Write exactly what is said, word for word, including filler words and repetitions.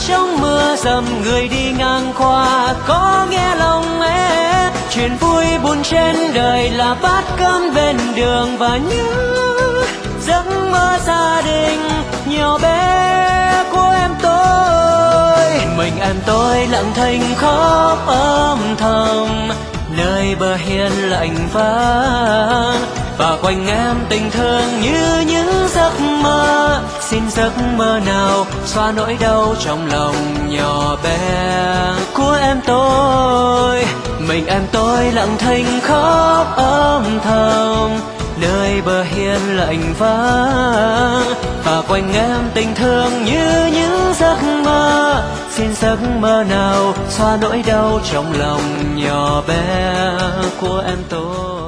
trong mưa dầm, người đi ngang qua có nghe lòng em. Chuyện vui buồn trên đời là bát cơm bên đường, và những giấc mơ gia đình nhỏ bé của em tôi. Mình em tôi lặng thinh khóc âm thầm, nơi bờ hiên lạnh vắng, và quanh em tình thương như những giấc mơ. Xin giấc mơ nào xóa nỗi đau trong lòng nhỏ bé của em tôi. Mình em tôi lặng thinh khóc âm thầm, nơi bờ hiên lạnh vắng, và quanh em tình thương như những giấc mơ. Xin giấc mơ nào xóa nỗi đau trong lòng nhỏ bé của em tôi.